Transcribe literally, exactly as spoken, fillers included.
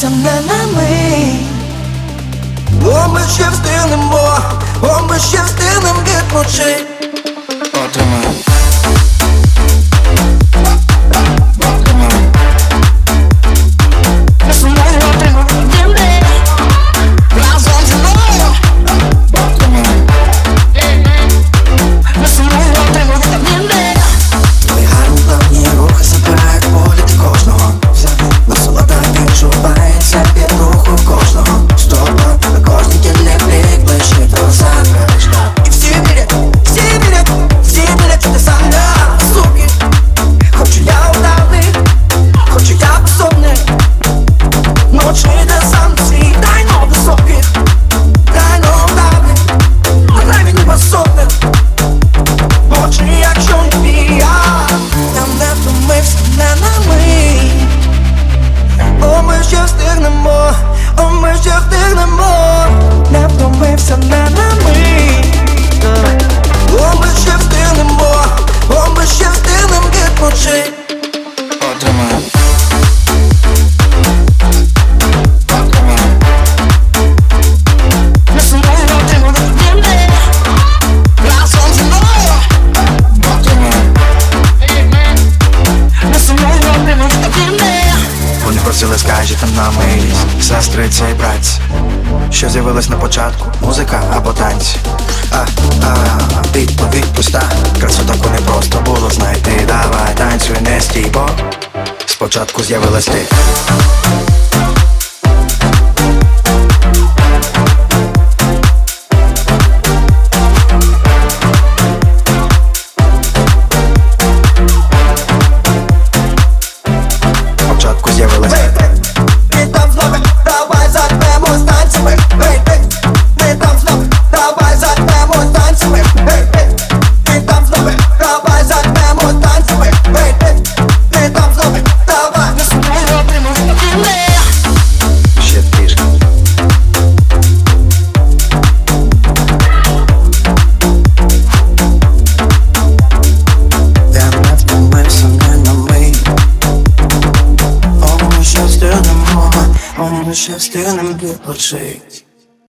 остановився не на мить. О, ми ще встигнемо, о, ми ще встигнем відпочити. Отримай. Не втомився не на мить. О, ми ще встигнемо, о, ми ще встигнем відпочити. Отримай. Вони просили, скажіть там на милість, сестриці і братці, що з'явилось на початку, музика або танці. А, а, відповідь пуста, красу таку не просто було знайти. Давай танцюй, не стій, бо спочатку з'явилась ти. Спочатку з'явилась ти. Ми ще встигнем відпочити.